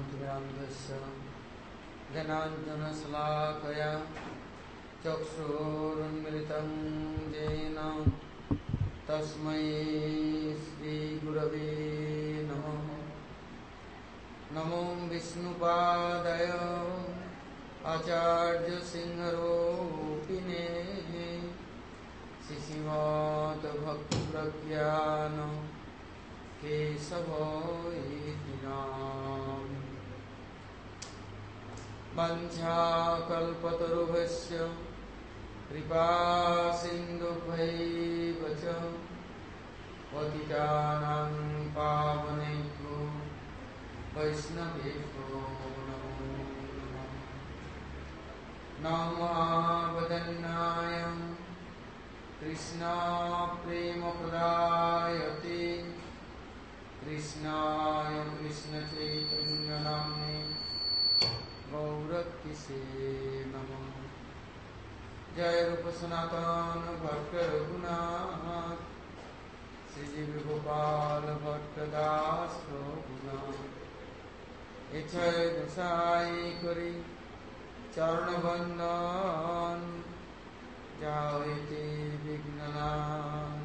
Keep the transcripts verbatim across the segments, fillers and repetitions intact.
ज्ञानाञ्जनशलाकया ज्ञानाञ्जनशलाकया चक्षुरुन्मिलितं येन तस्मै श्रीगुरवे नमः। नमो विष्णुपादाय आचार्यसिंहरूपिणे श्रीमद्भक्तिप्रज्ञान केशवैति नाम। वंशाकल्पतरुभ्यश्च कृपासिन्धुभ्यैव च पतितानां पावनेभ्यो वैष्णवेभ्यो नमो नमः। नमो वदन्नाय कृष्णप्रेमप्रदायते कृष्णाय कृष्णचैतन्यनाम्ने गौरकिसे नमः। जय रूप सनातन भक्त रघुनाथ श्री गोपाल भट्ट दास रघुनाथ। इच्छय गोसाई करी चरण बंदन जायते विघ्ननाश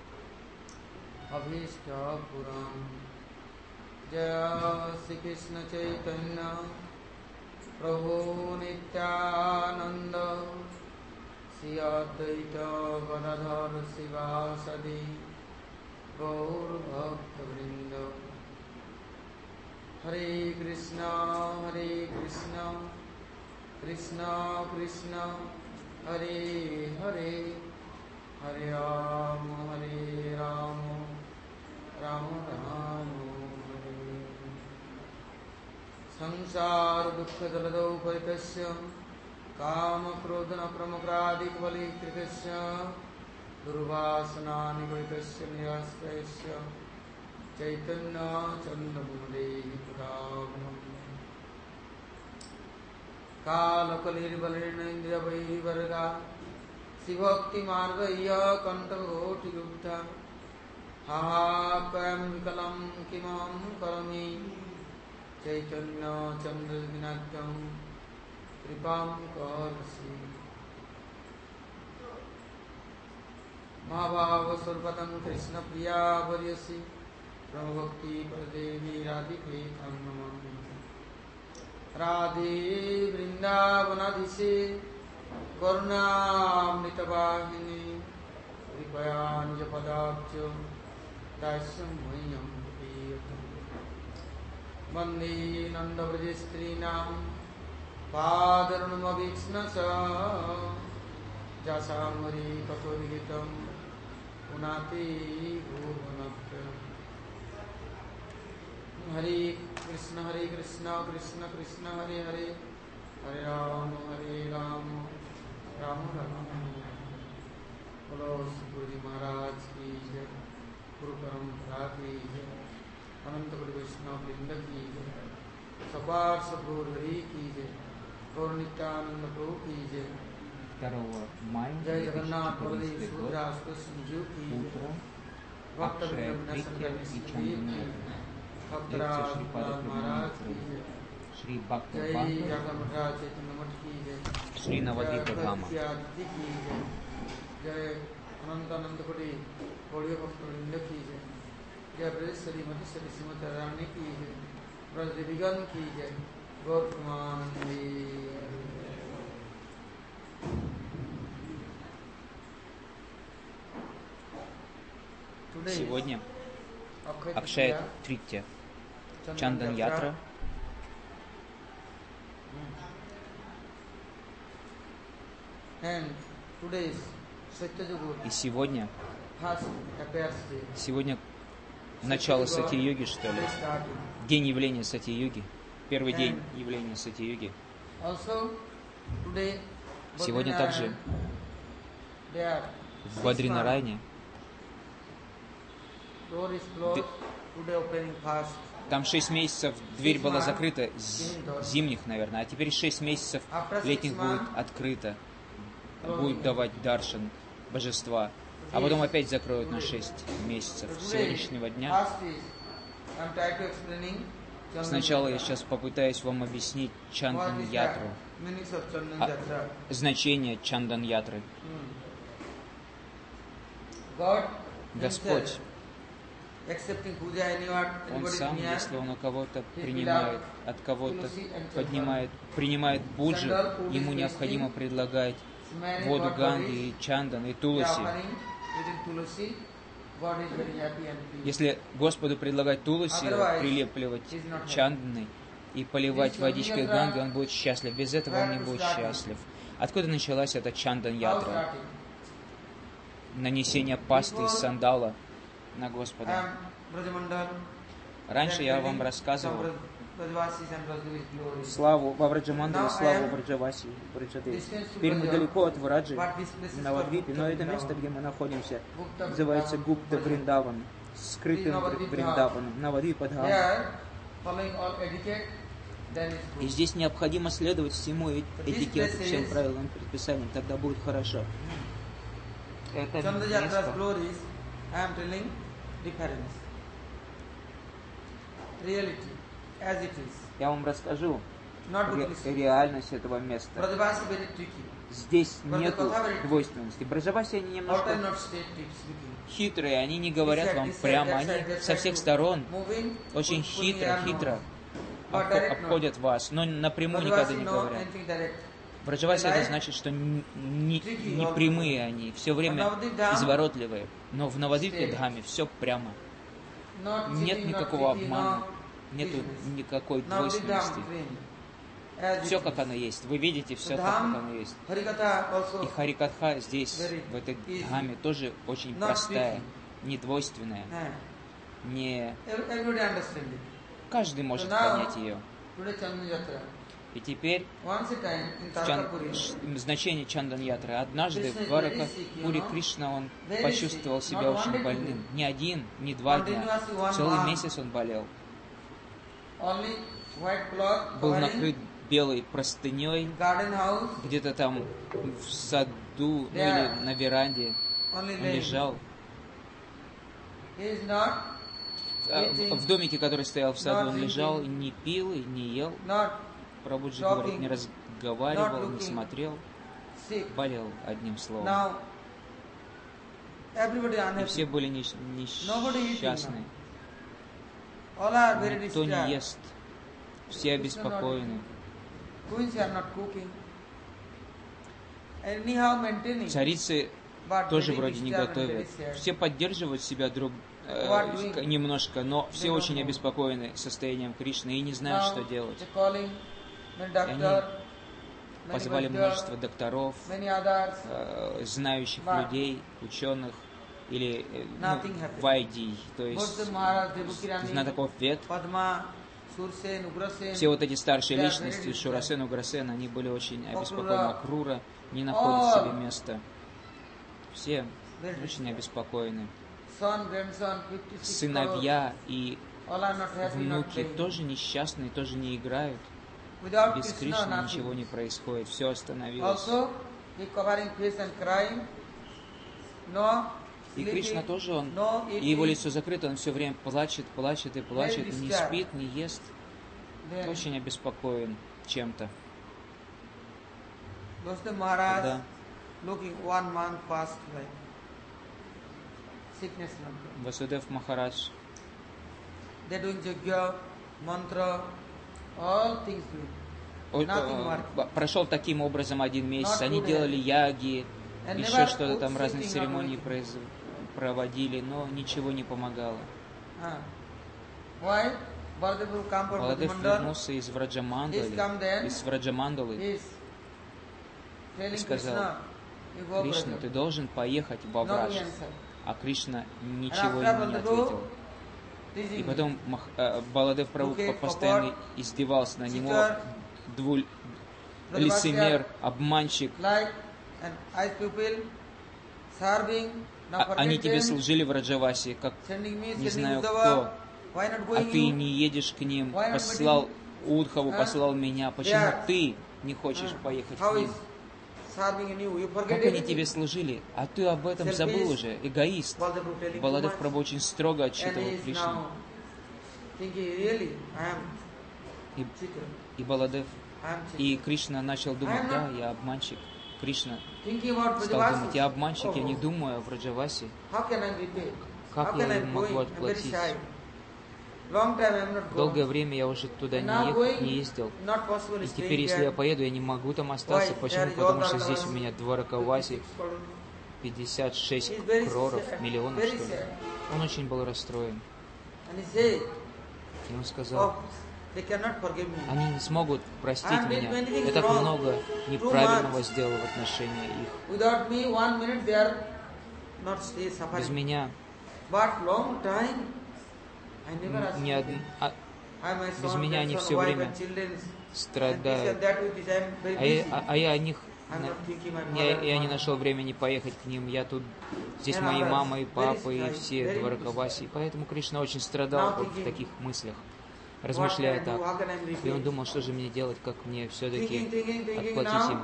अभीष्ट पुराण। जय श्री कृष्ण चैतन्य प्रभु नित्यानंद श्री अद्वैत गदाधर शिवासदि गौर भक्तवृंद। हरे कृष्ण हरे कृष्ण कृष्ण कृष्ण हरे हरे हरे राम हरे राम राम राम हरे। संसार दुख जलदौ परितस्य काम क्रोध न प्रमुखादिकबलीकृतस्य दुर्वासनानि परितस्य निराश्रयस्य चैतन्य चन्द्रमूलेहि पुराणम्। कालकलिर्बलेन्द्रियवैर्वर्गा शिवभक्तिमार्गय्य कण्ठकोटियुक्ता हाहाकायं विकलं किमहं करोमि चैतन्य चन्द्रविनाट्यं कृपां करोषि। महाभावस्वरूपं कृष्णप्रिया वर्यसि ब्रह्मभक्ति परदेवी राधिके तं नमामि। राधे वृंदावनाधीशे करुणामृतवाहिनी कृपयाञ्जपदाब्ज दास्यं मह्यं प्रियतम। वन्दे नन्दव्रजस्त्रीणां पादरुणमभीक्ष्णश जासामरी कथोर्गितं पुनाति भुवनत्रयम्। हरे कृष्ण हरे कृष्ण कृष्ण कृष्ण हरे हरे हरे राम हरे राम राम राम। बोलो गुरु जी महाराज की जय, गुरु परंपरा की जय, अनंत गुरु वैष्णव वृंद की जय, सपार्ष गौरहरि की जय, गौर नित्यानंद प्रभु की जय। जय जगन्नाथ बलदेव सुभद्रा कृष्ण जी की जय। भक्त वृंद महाराज की जय। श्री भक्त जय जागमराज चैतन्य मठ की जय। श्री नवदीप धाम की जय। जय अनंत अनंत कोटि गौड़ीय भक्त वृंद की जय। जय ब्रजेश्वरी मधेश्वरी श्रीमती रानी की जय। ब्रज देवीगण की जय। गौर प्रमानंदी। Сегодня Акшая Тритья, Чандан Ятра. И сегодня, сегодня начало Сати-йоги, что ли? День явления Сати-йоги. Первый день явления Сати-йоги. Сегодня также в Бадринарайне там шесть месяцев дверь была закрыта, зимних, наверное, а теперь шесть месяцев летних будет открыта, будет давать даршан божества, а потом опять закроют на шесть месяцев. С сегодняшнего дня Сначала я сейчас попытаюсь вам объяснить Чандан-ятру, а, значение Чандан-ятры. Господь, Он сам, если Он у кого-то принимает, от кого-то поднимает, принимает пуджу, Ему необходимо предлагать воду Ганги, и Чандан, и Туласи. Если Господу предлагать Туласи, прилепливать Чанданой и поливать водичкой Ганги, Он будет счастлив. Без этого Он не будет счастлив. Откуда началась эта Чандан-ятра? Нанесение пасты из сандала на Господа. Раньше я вам рассказывал славу Вавраджамандале, славу Враджаваси, Враджадеви. Теперь мы далеко от Враджи, на Навадвипе, но это место, где мы находимся, называется Гупта Вриндаван, скрытым Вриндаваном, Навадвипадхам. И здесь необходимо следовать всему этикету, всем правилам, предписаниям, тогда будет хорошо. Это место. Я вам расскажу ре- реальность этого места. Здесь нет двойственности. Браджаваси, они немножко хитрые, они не говорят вам прямо, они со всех сторон очень хитро, хитро обходят вас, но напрямую никогда не говорят. Браджаваси это значит, что не, не прямые они, все время изворотливые, но в Навадвипе Дхаме все прямо. Нет никакого обмана, нет никакой двойственности. Все как оно есть. Вы видите все так, как оно есть. И Харикатха здесь, в этой Дхаме, тоже очень простая, недвойственная. Не... Каждый может понять ее. И теперь в чан... значение Чандан-ятры. Однажды в Дваракапуре Кришна, он почувствовал себя очень больным. Не один, не два дня. Целый месяц он болел. Был накрыт белой простыней, где-то там в саду, ну или на веранде. Он лежал. В домике, который стоял в саду, он лежал, не пил и не ел. Прабхуджи говорит, не разговаривал, не смотрел, болел одним словом. И все были несчастны. Никто не ест, все обеспокоены. Царицы тоже вроде не готовят. Все поддерживают себя друг э, немножко, но все очень обеспокоены состоянием Кришны и не знают, что делать. И они позвали множество докторов, э, знающих людей, ученых, или э, ну, вайдий, то есть знатоков вед. Все вот эти старшие личности, Шурасен, Уграсен, они были очень обеспокоены. Акрура не находит себе места. Все очень обеспокоены. Сыновья и внуки тоже несчастные, тоже не играют. Без Кришны ничего не происходит, все остановилось. И Кришна тоже, он, и его лицо закрыто, он все время плачет, плачет и плачет, не спит, не ест. Очень обеспокоен чем-то. Да. Васудев Махарадж. Прошел таким образом один месяц. Они делали яги, еще что-то там, разные церемонии произ... проводили, но ничего не помогало. Баладев вернулся из Враджамандалы, из Враджамандалы и сказал: Кришна, ты должен поехать во Врадж. А Кришна ничего ему не ответил. И потом Баладев Прабху постоянно издевался на него, двуль... лицемер, обманщик. А, они тебе служили в Раджавасе, как не знаю кто, а ты не едешь к ним, послал Удхаву, послал меня, почему ты не хочешь поехать к ним? Как они тебе служили, а ты об этом забыл уже, эгоист. Баладев Прабху очень строго отчитывал Кришну. thinking, really, I am И, cheater. и Баладев, I am cheater. и Кришна начал думать, да, я обманщик. Кришна Thinking about стал Vrajavasis. думать, я обманщик, я не Oh, думаю о Враджавасе. how can I repay? Как How я can I им go могу in? I'm very отплатить? shy. Long time I am not Долгое gone. время я уже туда And не, now ех- going, не ездил. not possible И staying теперь, если я there. поеду, я не могу там остаться. Why? Почему? There is Потому all что the здесь у crores, меня Дваракаваси, fifty-six crores. пятьдесят шесть He's very кроров, sad, миллионов, very что ли. sad. Он очень был расстроен. And he said, И он сказал, oh, they cannot forgive me. они не смогут простить I did меня. many things Я так wrong. много Two неправильного months. сделал в отношении их. Without me, one minute they are not stay Без suffering. меня But long time, I never asked ни од- anything. а- I, my без son, меня они grandson, все wife время and children, and this страдают. and that with this, I am very А я, busy. а- а я о них, I'm на- not thinking my я, mother, я не father. нашел времени поехать к ним. Я тут, здесь And мои others, мама и very папа, и shy, все very Дваракаваси. Поэтому Кришна очень страдал Now вот в thinking, таких мыслях, What can I размышляя do? так. How can I И он repay? думал, что же мне делать, как мне Thinking, все-таки thinking, thinking. отплатить им. Now,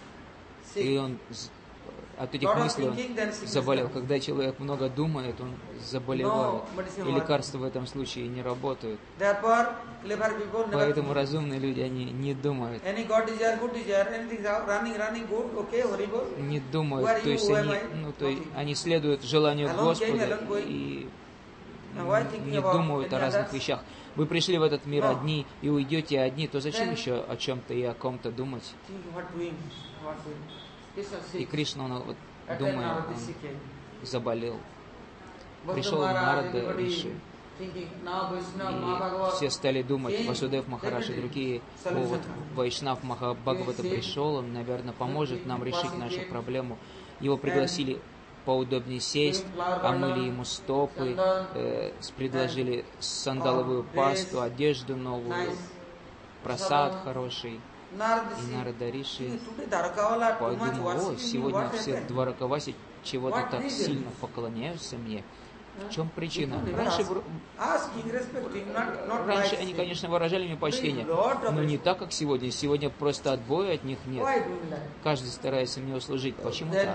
И sick. он з- от этих Lot of мыслей он thinking, then sickness заболел. comes. Когда человек много думает, он заболевает. No medicine И works. лекарства в этом случае не работают. Therefore, clever people never Поэтому think. разумные люди, они не думают. Any God desire, good desire, anything out, running, running, good, okay, horrible. Не Who are думают, то you, есть who am они, I? ну, то есть Nothing. они следуют желанию Alone came, Господа alone going. и Now why thinking не about думают о any разных others? вещах. Вы пришли в этот мир No. одни и уйдете одни, то зачем Then- еще о чем-то и о ком-то думать? Think what doing, what doing. Krishna И sick. Кришна, он, вот, At that думая, Narada он sick came. заболел. Bhakta Пришел Maharaj, Нарада everybody Риши. thinking, now Vaishnava, И Mahabhagavad все стали думать, came, Васудев Махарадж и definitely другие, о, solution вот come. Вайшнав Махабхагавата He said, пришел, он, наверное, поможет нам решить passing нашу gate, проблему. Его пригласили поудобнее сесть, омыли ему стопы, э, предложили сандаловую пасту, одежду новую, nice. просад хороший. Narada И said, Нарада Риши today Dwarakawala too much подумал, о, worshiping me, сегодня what все happened? Дваракаваси чего-то What так reason? сильно поклоняются мне. В чем причина? People never Раньше, ask- вр- asking, respecting, not, not раньше like они, saying, конечно, выражали мне почтение, но не так, как сегодня. Сегодня просто отбоя от них нет. why doing that? Каждый старается мне услужить. Почему Then так?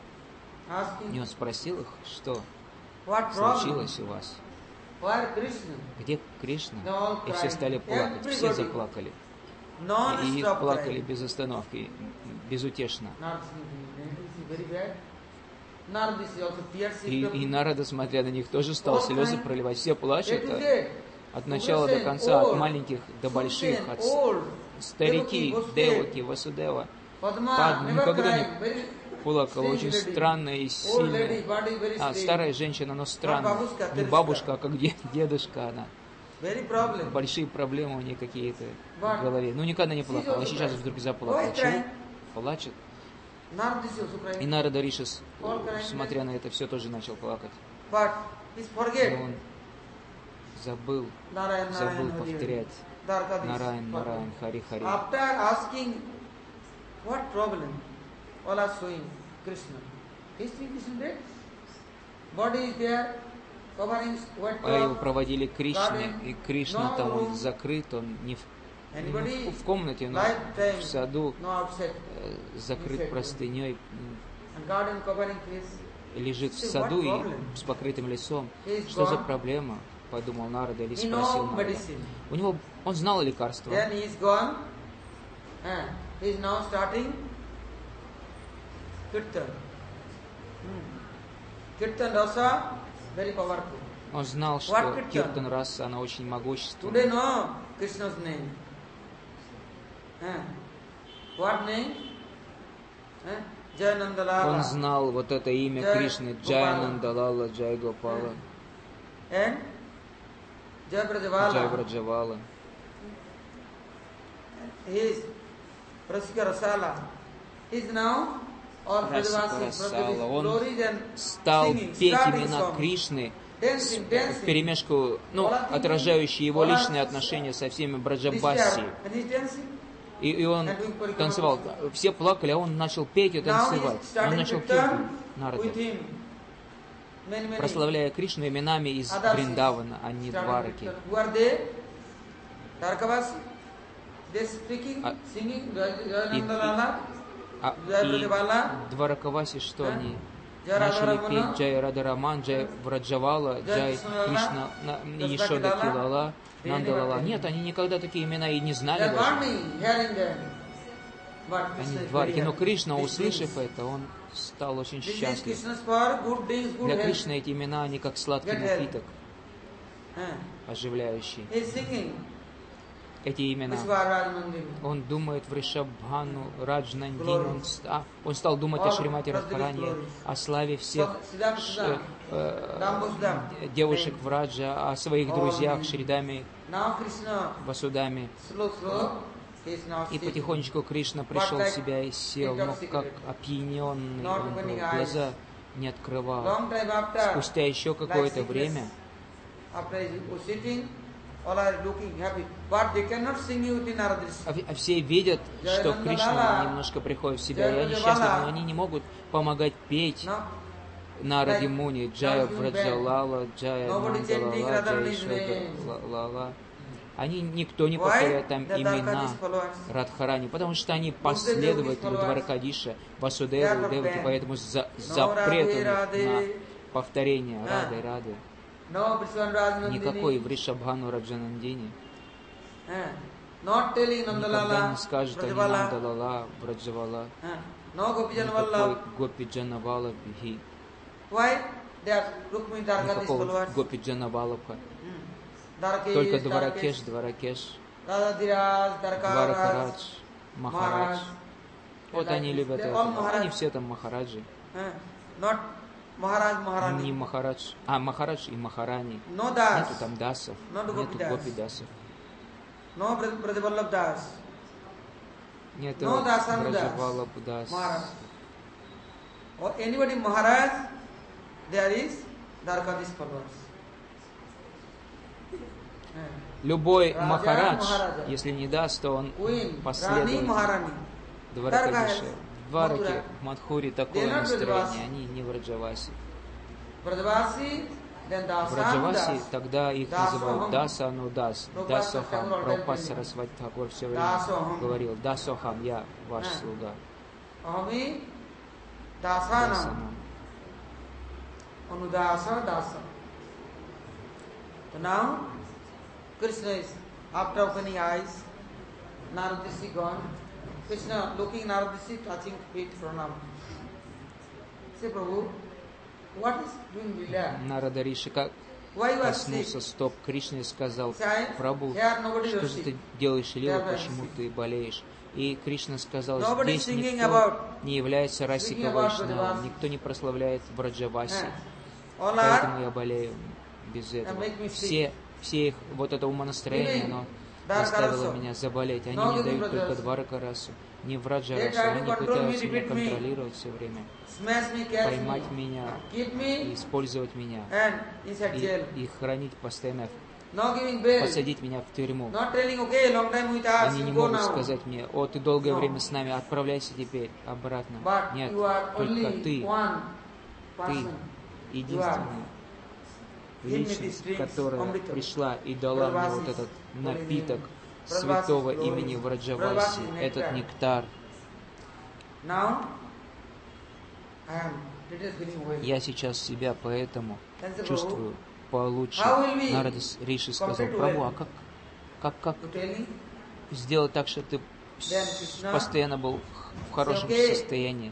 И asking, он спросил их, что what problem? случилось у вас? Where Krishna? Где Кришна? They all И все cried. стали плакать, все Everybody. заплакали. И Non-stop плакали crying. без остановки, безутешно. Narada thinking, this is very bad. Narada is also tears. И, и Нарада, смотря на них, тоже стал слезы проливать. Все плачут а, от начала до конца, от маленьких до больших, от с- старики, Деваки, Васудева. Падма никогда не плакала, очень странная и сильная. А старая женщина, но странная. Не бабушка, а как де- дедушка она. Большие проблемы у нее какие-то в голове. Ну, никогда не плакала, а сейчас вдруг заплакала. Чего? Плачет. И Нарада Риши, с- смотря на это, все тоже начал плакать. But he's Но forget. он забыл, Narayan, забыл Narayan, Hari, повторять Dwarkadhish. Нарайн, Нарайн, Хари, Хари. After asking what problem, all are showing Krishna. Is Sri Krishna dead? Body is there, covering wet А его cloth. проводили к Кришне, и Кришна там он закрыт, он не в, не Anybody в комнате, но lifetime, в саду, no outside. э, закрыт простыней, And garden covering his. лежит в See, саду what и problem? с покрытым лицом. He is Что за gone. проблема? Подумал Нарада или He спросил know Нарада. medicine. У него, он знал лекарства. Then he is gone. And he is now starting Kirtan. Hmm. Kirtan rasa, very powerful. Он знал, что What Kirtan? Киртан Раса, она очень могущественна. Today know Krishna's name. Eh? What name? Eh? Jayananda Он Lala. знал вот это имя Джай Кришны, Гопала. Джаянанда Лала, Джай Гопала, And Jai Brajavala. Джай Браджавала. He is Rasika Rasala. He is now all Расика Brajavasis, Расала. Brajavasis, Он glories and стал singing, петь starting имена song, Кришны, dancing, dancing. в перемешку, ну, отражающие его личные отношения со всеми Браджабаси. And he is dancing. И, и он танцевал. Все плакали, а он начал петь и Now he танцевать. is Он starting начал петь Kirtan Нарада, with him. Many, many прославляя Кришну именами из others is Вриндавана, а не starting Двараки. Kirtan. Who are they? Dwarkavasi. They speaking, А- singing, И, Jayananda Lala, а, Jai и Brajavala. Дваракаваси, что Да. они начали петь Джай Радхараман, Джай Враджавала, Джай Кришна, Ешода Килала, Нандалала. Нет, они никогда такие имена и не знали даже. Они дварки. Но Кришна, услышав это, он стал очень счастлив. Для Кришны эти имена, они как сладкий напиток, оживляющий. Эти имена. Он думает в Ришабхану, Раджнандин, он, а, он стал думать о Шримати Радхарани, о славе всех ш, э, девушек в Раджа, о своих друзьях Шридами, Васудами. И потихонечку Кришна пришел в себя и сел, но как опьяненный он был, глаза не открывал. Спустя еще какое-то время а все видят, что Кришна немножко приходит в себя, и они счастливы, но они не могут помогать петь Наради Муни, Джая Враджалала, Джая Нандалала, Джая Шода Лала. Они, никто не повторяет там имена Радхарани, потому что они последователи Дваракадиша, Васудевы, Деваки, поэтому за, запрет у них на повторение Рады, Рады. Никакой в Ришабхану Раджанандине. Никогда не скажет они Нандалала, Враджавала, никакой Гопиджанавала Бхи, никакого Гопиджанавалабха. Только Дваракеш, Дваракеш, Дваракарадж, Махарадж. Вот они любят это. Они все там Махараджи. Не Махарадж, а Махарадж и Махарани. Нету там дасов, нету гопи дасов. Нету Браджавалаб дас. Любой Махарадж, если не даст, то он последует Дваракадиша. Двараки, Мадхури, такое настроение, они не в Раджаваси. В Раджаваси тогда их называют Даса Анудас, Дасохам. Прабхупад Сарасвати Тхакур все время говорил: Дасохам, я ваш слуга. Дасанам. Anudasa Dasa. So now Krishna is, after opening eyes, Naradishi gone. Krishna looking Naradishi, touching feet, pranam. Say, Prabhu, what is doing Lila? Нарада Риши как коснулся стоп Кришны и сказал: Прабху, что же ты делаешь лилу, почему ты болеешь? И Кришна сказал: здесь никто не является Расика Вайшнавом, никто не прославляет Враджаваси, поэтому я болею без этого. Все, все их, вот это умонастроение, оно заставило меня заболеть. Они мне дают только Дваракарасу, не Враджарасу. Они пытаются меня контролировать все время, поймать меня, использовать меня и, и хранить постоянно, посадить меня в тюрьму. Они не могут сказать мне: о, ты долгое время с нами, отправляйся теперь обратно. Нет, только ты, ты единственная личность, которая пришла и дала мне вот этот напиток святого имени Враджаваси, этот нектар. Я сейчас себя поэтому чувствую получше. Нарада Риши сказал: Прабху, а как, как, как сделать так, чтобы ты постоянно был в хорошем состоянии?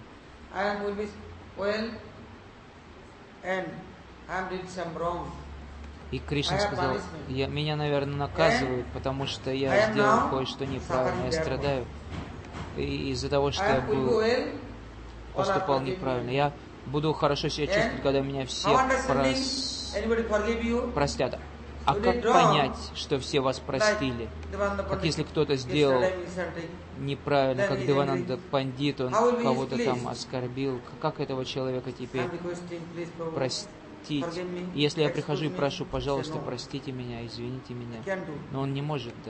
И Кришна сказал: я, меня, наверное, наказывают, потому что я сделал кое-что неправильно, я страдаю и из-за того, что я был, поступал неправильно. Я буду хорошо себя чувствовать, когда меня все прос... простят. А как понять, что все вас простили? Как если кто-то сделал неправильно, как Девананда Пандит, он кого-то там оскорбил, как этого человека теперь простить? Если я прихожу и прошу: пожалуйста, простите меня, извините меня, но он не может, да?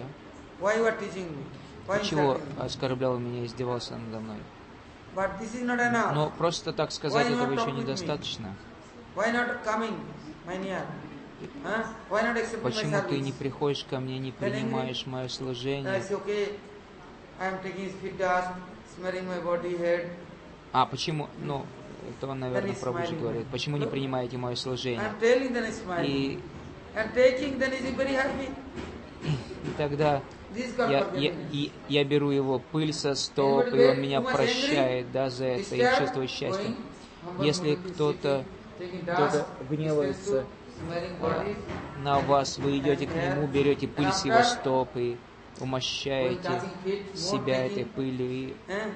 Почему оскорблял меня, издевался надо мной? Но просто так сказать этого еще недостаточно. Почему ты не приходишь ко мне, не принимаешь мое служение? А почему, ну, то он, наверное, Then he's Прабхуджи smiling. говорит, почему не Look, принимаете мое служение? I'm telling, then he's smiling. И, And taking, then he's very happy. и тогда This God я, я, forgiveness. и- я беру его пыль со стоп, и он меня прощает, да, за это, и чувствую счастье. Если кто-то кто-то гневается э, на вас, вы идете к нему, берете пыль с его стоп и умощаете себя этой пылью, и,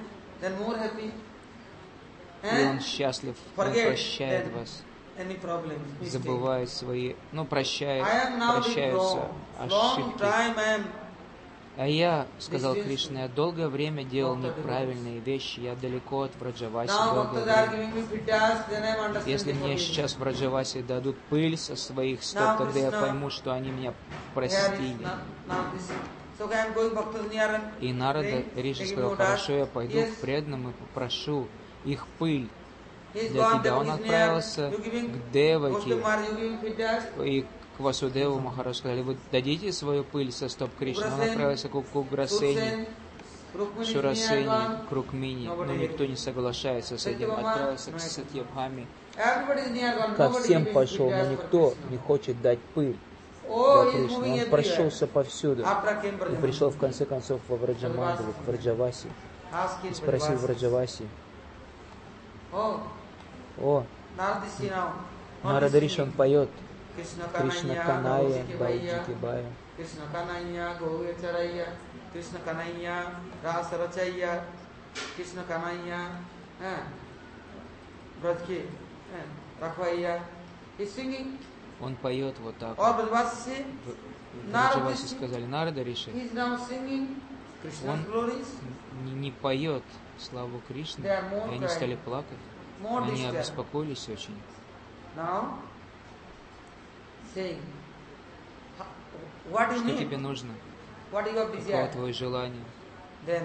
и он счастлив, он прощает вас, забывает свои, ну, прощает, прощаются ошибки. А я, сказал Кришна, я долгое время делал неправильные вещи, я далеко от Враджаваси долгое время. Если мне сейчас в Враджавасе дадут пыль со своих стоп, тогда я пойму, что они меня простили. И Нарада Риши сказал, хорошо, я пойду к преданным и попрошу их пыль для тебя. Он отправился к Деваке и к Васудеву Махараджу, сказали, вы дадите свою пыль со стоп Кришны? Он отправился к Уграсене, Шурасене, к Рукмини, но никто не соглашается с этим. Отправился к Сатьябхаме, ко всем пошел, но никто не хочет дать пыль для Кришны. Он прошелся повсюду и пришел в конце концов во Враджамандалу, к Враджаваси, и спросил Враджаваси, о, Нарада Риши, он поет, Кришна Каная, Байджики Бая. Krishna Kanaya, Goya Charaya, Krishna Kanaya, Rasa Rachaya, Krishna Kanaya, Brajki, Rakhvaya. He's singing. Он поет вот так. Or Brajvasi, Враджаваси сказали, Нарада Риши, he's now singing Krishna's он glories. не, не поет славу Кришны, и они стали плакать. Они обеспокоились очень. Now, saying, what do you Что тебе need? нужно? What is your Какое desire? твое желание? Then,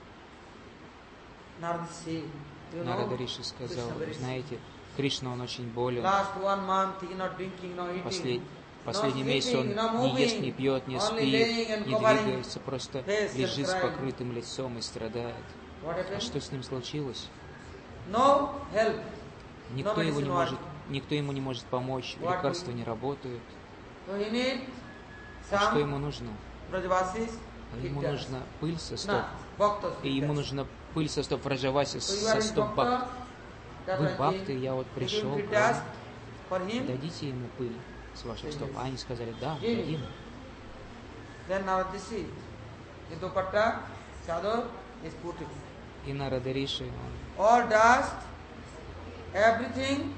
Narada said, you Нарада know, Риши сказал, Krishna very sick. знаете, Кришна, он очень болен. Last one month he not drinking, no eating, Послед... no Последний месяц он sleeping, no не ест, moving, не пьет, не only спит, laying and не covering двигается, просто face and лежит с crying. покрытым лицом и страдает. What А happened? что с ним случилось? No help. Никто, No его не medicine может, work. никто ему не может помочь, What лекарства do- не работают. So he need А что some ему нужно? Brajvasis. А ему Vidyas. нужна пыль со стоп. No, bhaktas. И ему Vidyas. нужна пыль со стоп Враджаваси, So you со are in стоп bhakta, бхакт. that Вы I бхакты, think, я вот you пришел give к Vidyas вам. for him. Дадите ему пыль с ваших стоп. А они сказали, да, Give. дадим. Then Narada see, the dupatta, chador is put it. И Нарада Риши, он All dust, everything,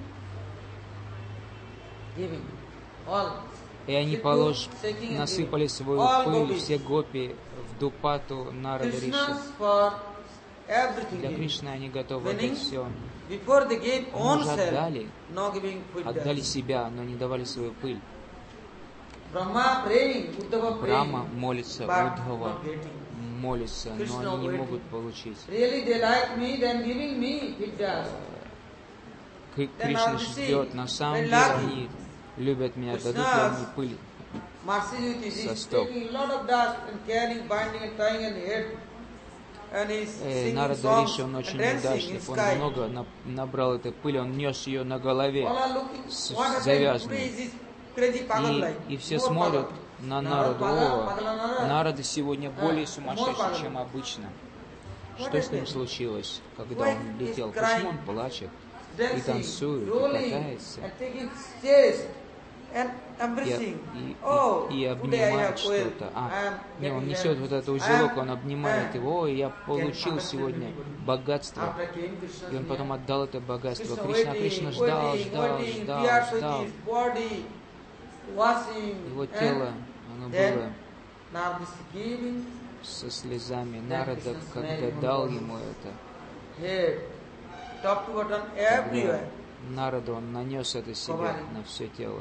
giving. All. И они полож... насыпали свою All пыль, gopis. все гопи, в дупату Нарада Риши. Krishna's for everything. Для giving. Кришны они готовы Meaning, отдать все. Before they gave Они own уже self, отдали, no giving food. отдали себя, но не давали свою пыль. Brahma praying, Uddhava Брахма praying, молится, but Удхава not getting. молится, но Krishna они не waiting. могут получить. Really they like me, then giving me vidyas. Кри- Then Кришна Narada see, ждет, на самом very деле lucky. они любят меня, дадут ли Krishna's они пыль. Mercy with it, So he's stop. taking a lot of dust and carrying, binding and tying in the head. And he's Э, singing Нарада songs Риши, он and очень dancing in удачлив, он sky. много на- набрал этой пыли, он нес ее на голове. All are looking, с- what happened завязанной. today is this crazy pagal like. И, и все More смотрят pagal. на Narada Нараду, pagal, о, pagal Narada. Нарада сегодня более more сумасшедший, pagal. чем обычно. What Что с ним happened? случилось, когда Why он he's летел? crying, Почему он плачет и Dancing, танцует, и rolling, катается, and taking chest and и, embracing. и- Oh, и- и today I обнимает have oil. что-то? I А, am не, он getting несет well. вот это I узелок, am- он обнимает I am- его, и я Can получил understand сегодня people. богатство. After came Krishna's И он потом near. отдал это богатство. Krishna Кришна, waiting, Кришна ждал, waiting, ждал, waiting, ждал, tears with ждал. his body, washing, Его and тело, оно then было Narada is giving со слезами. Then Нарада, Krishna когда smiled дал on ему это, head, top to bottom, everywhere. Нарада, он нанес это себе Covering. на все тело.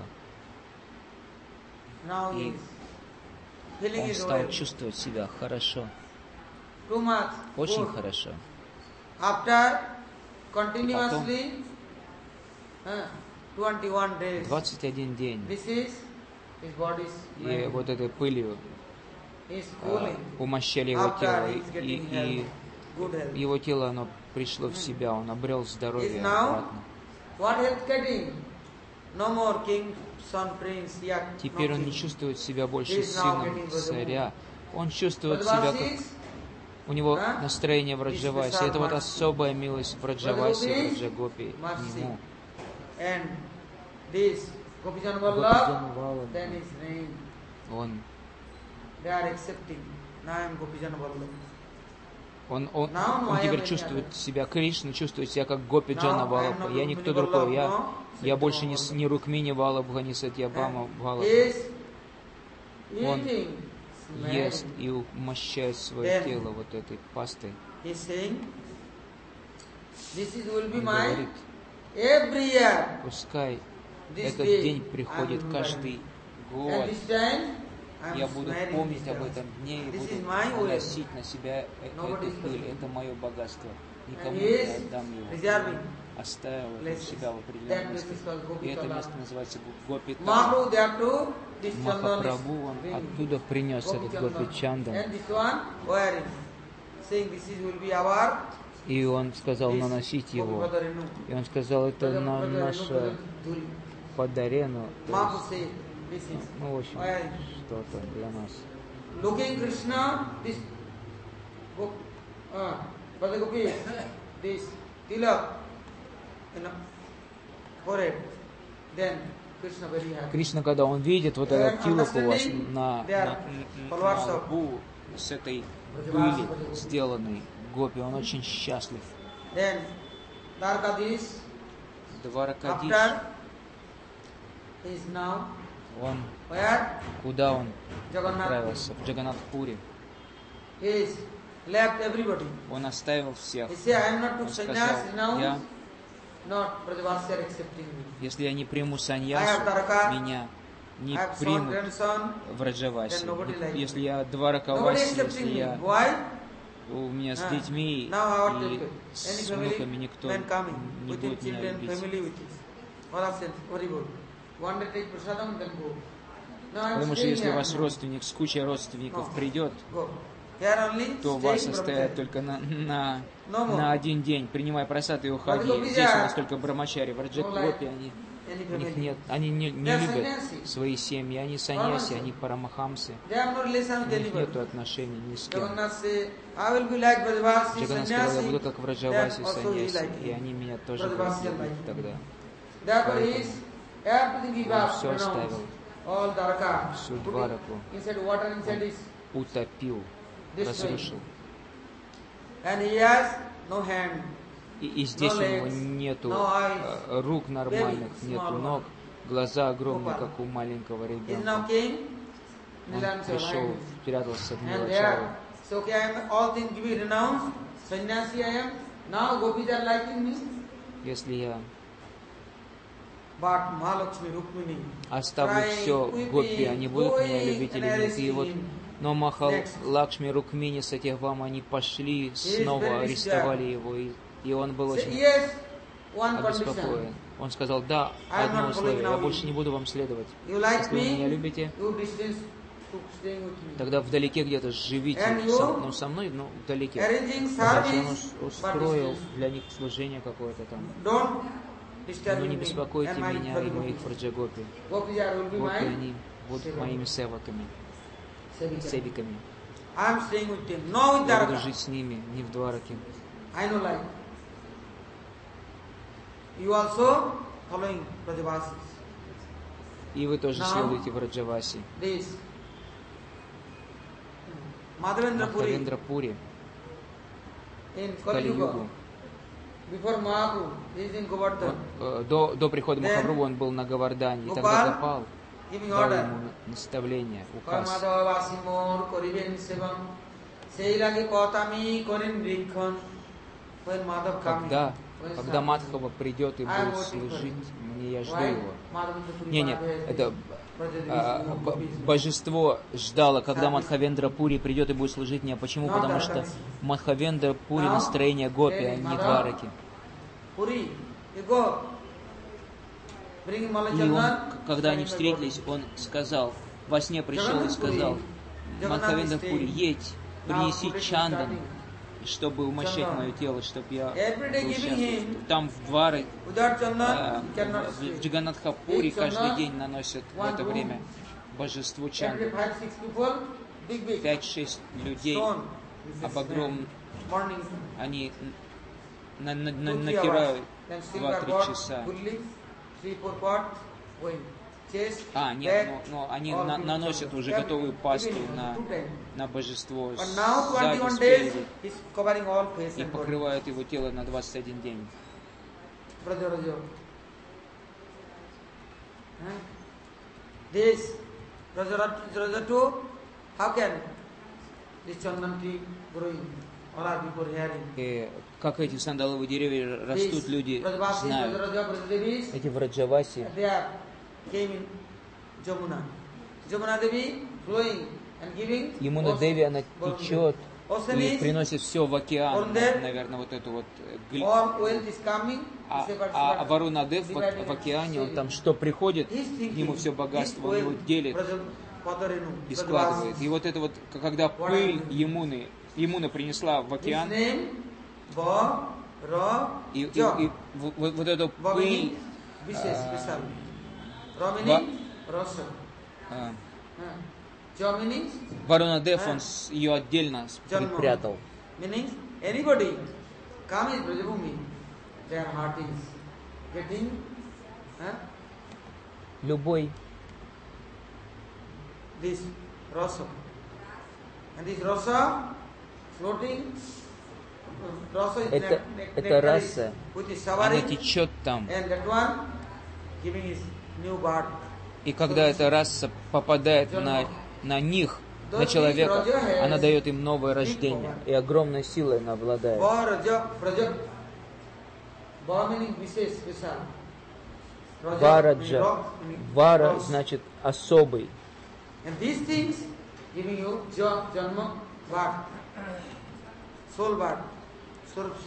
Now he И is feeling он his стал oil. чувствовать себя хорошо, Too much. очень good. хорошо. After continuously uh, twenty-one days, двадцать один день. this is his body's И mind. вот этой пылью He is а, cooling. умощали его тело. After he И, is getting и health, good health. его тело, оно пришло в себя, он обрел Is здоровье now обратно. what health getting? No more king, son, prince, yet Теперь no он не king. чувствует себя He больше is now сыном getting царя. Он чувствует But себя what как... is? У него А? настроение в Раджавасе. Это вот особая милость в Раджавасе, в Раджагопи Mercy. ему. And this Gopijan Гопиджан Vallabh, Валлабh, then his name. Он, They are accepting. Now I am Gopijan Vallabh. он, он, Now no, он I теперь am чувствует any себя, Кришна чувствует себя как Гопи Джана Now I am Валлабха. not Я никто Rukmini другой. Я, Vallabh, я no, больше не, Satyabhama с- не Рукмини Валлабха, не Сатьябхама And Валлабха. is Он eating, Ест smelling. и умощает свое Then тело вот этой пастой. He is saying, this is will be Он my говорит, every year. пускай This этот day день I приходит will каждый And год. this time I Я am буду smiling помнить this об time. этом дне и This is буду my will. носить на себя э- Nobody эту is пыль. taking. Это мое богатство. Никому And не he is отдам его. reserving Оставил это places. у себя в That определенном place месте. is called И это Gopikala. место называется Гопитала. Mahaprabhu there too, this chandan is Махапрабху, он bringing. оттуда принес этот Gopi Гопи Chandan. Чандан. And this one wearing, saying this is will be our И он сказал this наносить его. Gopi Renu. И он сказал, это Brother- на Brother Renu, наше Brother Dhuri. подарено. То Mahaprabhu есть, said, this is ну, в общем, wearing. что-то для нас. Looking Krishna, this Gop, uh, Brother Gopi, this tilak in a forehead, then Krishna very happy. Кришна, когда он видит вот этот тилок у вас на, на, Followers на of лбу с этой пыли сделанной Гопи, он очень счастлив. Then Dwarkadhish, Дваракадиш, after is now он, where куда он Jagannath отправился? В Джаганатхпуре. he is left everybody. Он оставил всех. He said, I am not Он to сказал, sannyas now, я, not Brajavasi are accepting me. если я не приму I саньясу, have Dwaraka, меня не I have son, примут grandson, в Раджавасе. then nobody like Если me. я Nobody Дваракаваси, если accepting me. я Why? у меня с Ah, детьми now our и temple. с Any family, внуками никто men coming, не within будет меня children, любить. family with us. All of sense, very good. One day take prasadam, then go. No, I am Потому что staying если here. ваш родственник с кучей родственников No. придет, Go. Here only, то stay вас in оставят Brahmacharya. только на, на, No more. на один день. Принимай просад и уходи. Гопи Здесь у Джа. нас только брамачари. В Раджагопе они, Any у них family. нет, они не, не They are любят sannyasi. свои семьи. Они саньяси, они парамахамсы. They have no relation У with них нет anybody. отношений ни с кем. Jagannath say, I will be like Brajavasi, Джаганат сказал, я sannyasi. буду как в Then Раджавасе also he саньяси. like И him. они меня тоже будут Brajavasi любить like him. тогда. Therefore he Поэтому is everything he он was все pronounced. оставил, All Dwaraka. всю Putting Двараку inside water, inside is утопил, destroying. разрушил. And he has no hand. И, и здесь No у него legs, нету no eyes, э, рук нормальных, very нету small ног, глаза огромные, Gopal. как у маленького He is now ребенка. king. Он Nilanchal, пришел, right? спрятался в And Нилачару. there, so okay, I am all things to be renounced. Sannyasi I am. Now gopis are liking me. Если я But Mahalakshmi, Rukmini, оставлю crying, все weeping, Гопи, они будут меня going любить или and нет. И вот, arresting him. но Махал, Next. Лакшми, Рукмини, Сатьявама, они пошли, снова very арестовали его, и, и он был Say, очень yes, one обеспокоен. condition. Он сказал, да, I am одно not условие, following я now больше you. не буду вам следовать. You like Если вы меня me, любите, you distance to staying with me. тогда вдалеке где-то живите And you со, ну, со мной, ну, вдалеке. Arranging Дальше он service, ус- but устроил distance. для них служение какое-то там. Don't disturb Но не me беспокойте and my меня и fellow моих gopis. Враджагопи. Gopis are will be Гопи, my они будут Севак. моими севаками, sevika. севиками. I am staying with him, no with Я буду Dwaraka. жить с ними, не в Двараке. I know like. You also following Brajavasis. И вы тоже Now, следуете в Раджаваси. This Madhavendra Puri Мадхавендра Пури, in в Kali Yuga. Кали-югу. Before Mahaprabhu, he is in Govardhan, Э, До, до прихода Then, Махапрабху он был на Гавардане. И Gopal тогда Гопал giving дал order. ему наставление, কয় указ. মাধবাসী মোর করিবেন সেবন সেই লাগে কথামি করেন বৃক্ষণ when Madhav coming, Когда, when когда some- Мадхава придет и I будет am waiting for служить him. мне, я жду Why? его. Madhavendra Puri Не, не, Bhagavad это Brajadis, а, no б- gopis. божество ждало, когда Service. Мадхавендра Пури придет и будет служить мне. Почему? No Потому что Dwaraka. Мадхавендра Пури Now, настроение Гопи, а telling не Madhav, Двараки. Puri, you go, bring И он, Malachandan, к- когда они встретились, он сказал, во сне пришел и сказал, Мадхавендра Пури, едь, принеси чандан чтобы умощать мое тело, чтобы я Every day был giving счастлив. him Там в Дваре, without Chandan, э, he cannot в sleep. Джаганнатхапуре Each каждый Chandan, день наносят в one это room, время божеству every чанду. five, six people, big, big Пять-шесть людей stone. This об is огромном, morning, они на- на- на- two, three натирают hours. Then silver два-три pot, часа. good leaves, three, four pot, going. Chest, А, нет, back, но, но они all на- good наносят Chandan. уже Every- готовую пасту evening, на, two times. на божество But now сзади, twenty-one days, спереди, he's covering all face и and body. покрывают его тело на двадцать один день. Brother, brother. Huh? This, brother, brother two, how can this Chandan tree growing? All are before hearing. И как эти сандаловые деревья растут, This, люди brother Vasi, brother знают. Raja, brother Devis, Эти враджаваси, they are came in Jamuna. Jamuna Devi flowing and giving. Ямуна Деви, она течет Ocean и is, приносит все в океан, on there, наверное, вот эту вот э, гли- all wealth is coming. А, Separate, а, а separate. Варуна Дев в, Divided в океане, он and там sharing. что приходит, He's к thinking, нему все this богатство, он его wealth, делит brother Padarenu, и brother складывает. Vasi. И вот это вот, к- когда пыль Ямуны, Ямуна принесла в His океан, name, Ba, Ra, и, и- Ja. и вот, вот- вот эту Ba пыль, meaning Vishesh, а, special. Ra Ba- meaning Rasa. а, Uh, Ja meaning Варуна Дев, он с- ее отдельно с- Janma. припрятал. Meaning anybody come in Brajabhumi, their heart is getting huh, Любой, this rasa. And this rasa floating, uh, rasa is Это- nec- nec- это nectar раса. is- which is она showering, течет там. and that one giving his new birth. И когда эта раса попадает на, на них, на человека, она дает им новое рождение. И огромной силой она обладает. Ba Raja, Raja. Ba meaning Vishesh, special. Raja meaning Вараджа. rock, meaning Вара rose. значит особый. And these things giving you ja, janma, birth, soul birth, Surupsi.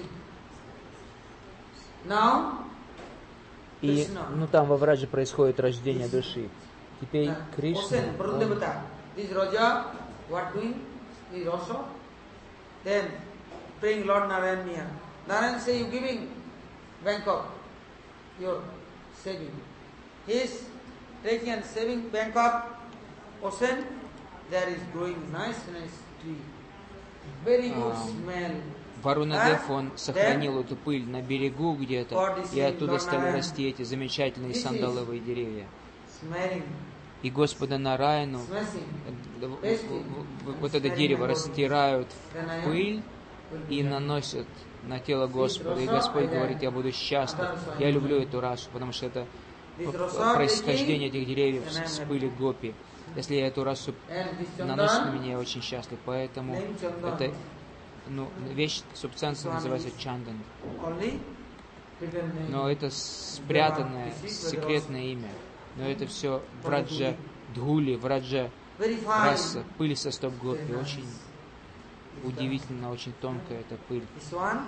Now, И Krishna. ну там во Врадже происходит рождение души. Теперь uh, Кришна, ocean, он, Varundavata. This Raja, what doing? This Rasa. Then, praying Lord Narayan near. Narayan say, you giving Bangkok, your saving. He is taking and saving Bangkok, ocean. There is growing nice, nice tree. Very good Ah. smell. Варуна And Дев, он сохранил эту пыль на берегу где-то, God is и оттуда saying, стали Lord расти эти замечательные This is- сандаловые деревья. Smelling, И Господа Нараяну smashing. э, в- в- в- вот это дерево растирают в пыль и наносят на тело Господа. И Господь говорит, я буду счастлив. Я люблю эту расу, потому что это This п- rasa происхождение этих деревьев and I'm с happy. пыли гопи. Если я эту расу And this наносит на Chandan, меня, я очень счастлив. Поэтому name Chandan, это ну, вещь, субстанция называется чандан. only hidden name. Но это спрятанное, секретное имя. Но это все враджа Дхули, враджа Very fine. раса, пыль со стоп гопи. Очень удивительно, очень тонкая эта пыль. This one,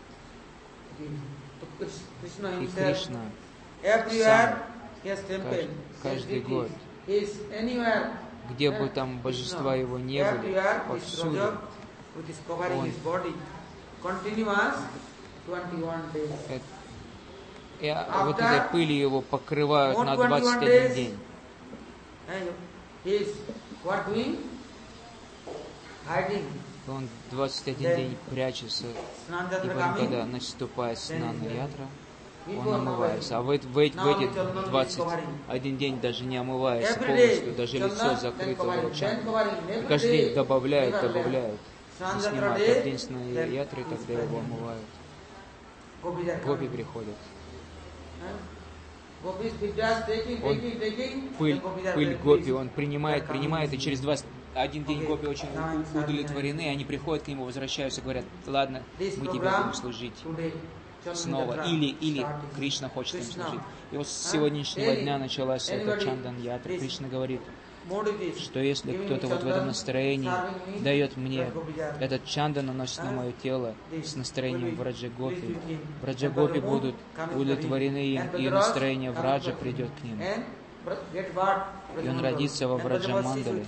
Krishna И himself, Кришна everywhere he has temple. каждый, каждый год, He is anywhere. где бы там божества его не были, Everywhere, this повсюду, Raja, which is covering Он- his body, continuous twenty-one days. э, и а, вот этой пыли его покрывают на двадцать один days. день. And he is what doing? Hiding. Он двадцать один день прячется, и Snandatra потом, когда coming. наступает снана ятра, он Before омывается. А в, эт- в, эт- в эти двадцать один день даже не омывается Every полностью, day, даже лицо Chandan, then закрыто covering, лучами. then covering, И every каждый день day, добавляют, never left. добавляют. И Snandatra снимают. day, А в день снана then ятры, he's тогда его present. омывают. Gopis are Гопи coming. приходят. Huh? Gopis Vidyas taking, Он taking, taking, Пыль, then Gopis are пыль very гопи pleased. он принимает, They are принимает, и coming. через двадцать один день Okay. гопи очень Now у- удовлетворены, и они приходят к нему, возвращаются, говорят, ладно, This мы тебе program будем служить today, Chandan снова. Yatra Или, или starting. Кришна хочет им Krishna. служить. И вот с А? сегодняшнего Any- дня началась эта anybody Чандан Ятра. is Кришна говорит, Motive is что если giving кто-то me вот в этом Chandan, настроении serving me, дает мне that Gopi Jar. этот чандан, наносит на А? мое тело This с настроением will be Враджагопи, pleased with him. Враджагопи And будут Brahma удовлетворены им, and и Bhadraj настроение comes Враджа to him. придет к ним. And Bra- get what? И он родится во And Bhajavasi Враджамандале. Sutis,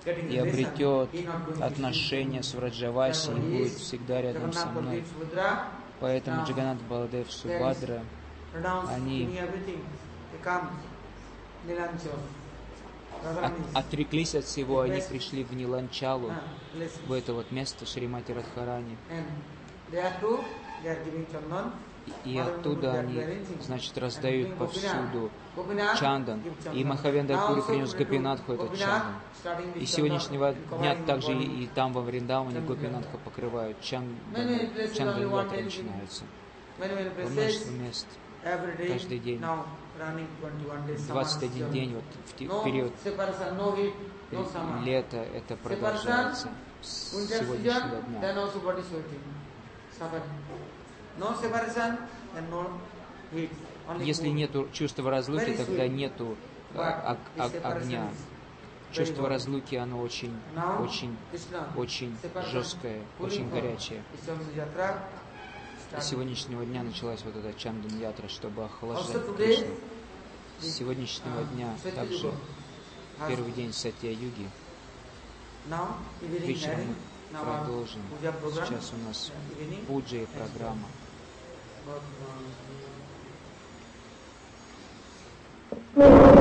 getting и relation, обретет he not going to отношения с Враджаваси и Therefore, he будет is всегда рядом со Jagannath мной. Baldev Subhadra. Поэтому Now, Джаганнат, Баладев, there is Субхадра, pronounced они giving everything. They come, Nilanchal. от- Radharani is отреклись от всего, они request, пришли в Ниланчалу, uh, blessings. в это вот место Шримати Радхарани. And there too, they are giving Chandan. И оттуда они, значит, раздают повсюду чандан. И Махавендра Пури принес Гопинатху этот чандан. И с сегодняшнего дня также и, и там во Вриндаване Гопинатха покрывают. Чандан, чандан ятра начинается. Во множество мест. Каждый день. двадцать один день, вот в те- в период лета это продолжается с сегодняшнего дня. Если нет чувства разлуки, тогда нету а, а- а- огня. Чувство разлуки, оно очень, очень, очень жесткое, очень горячее. С сегодняшнего дня началась вот эта Чандан Ятра, чтобы охлаждать Кришну. С сегодняшнего дня также первый день Сатья-юги. Вечером мы продолжим. Сейчас у нас пуджа и программа. But, um,